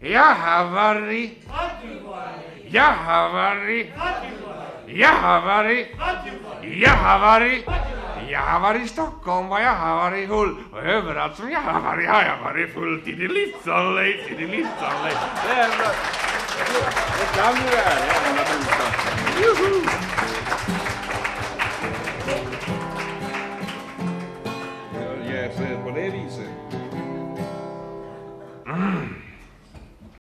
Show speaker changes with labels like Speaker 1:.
Speaker 1: Jag har varit. Jag har varit. Jag har varit. Jag har varit. Jag har varit i Stockholm och jag har varit full. Och överallt som jag har varit full. Tiddelitsanlej.
Speaker 2: Det kan ju det här, jävla busa. Jag ser på det viset.